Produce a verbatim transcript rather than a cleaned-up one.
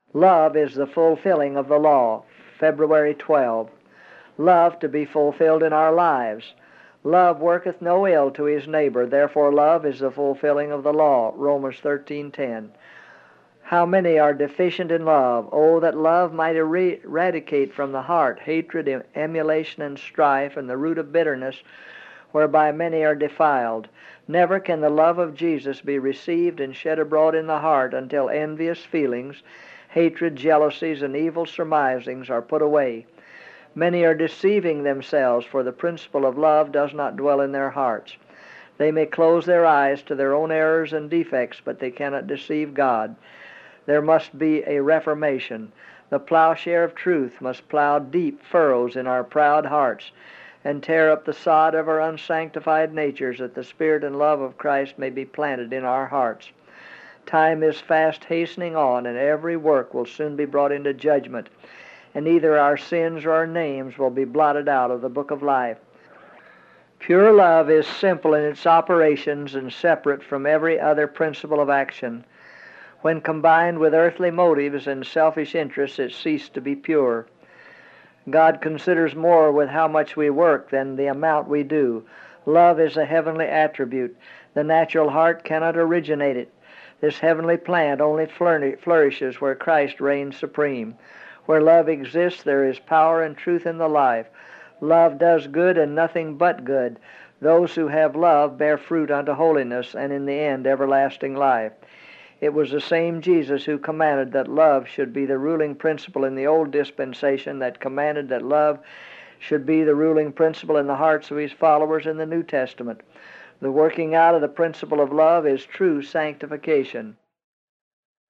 Love is the fulfilling of the law, February twelfth. Love to be fulfilled in our lives. Love worketh no ill to his neighbor, therefore love is the fulfilling of the law, Romans thirteen ten. How many are deficient in love? Oh, that love might eradicate from the heart hatred, emulation, and strife, and the root of bitterness, whereby many are defiled. Never can the love of Jesus be received and shed abroad in the heart until envious feelings, hatred, jealousies, and evil surmisings are put away. Many are deceiving themselves, for the principle of love does not dwell in their hearts. They may close their eyes to their own errors and defects, but they cannot deceive God. There must be a reformation. The plowshare of truth must plow deep furrows in our proud hearts and tear up the sod of our unsanctified natures, that the Spirit and love of Christ may be planted in our hearts. Time is fast hastening on, and every work will soon be brought into judgment, and either our sins or our names will be blotted out of the book of life. Pure love is simple in its operations and separate from every other principle of action. When combined with earthly motives and selfish interests, it ceased to be pure. God considers more with how much we work than the amount we do. Love is a heavenly attribute. The natural heart cannot originate it. This heavenly plant only flourishes where Christ reigns supreme. Where love exists, there is power and truth in the life. Love does good and nothing but good. Those who have love bear fruit unto holiness, and in the end everlasting life. It was the same Jesus who commanded that love should be the ruling principle in the old dispensation, that commanded that love should be the ruling principle in the hearts of his followers in the New Testament. The working out of the principle of love is true sanctification.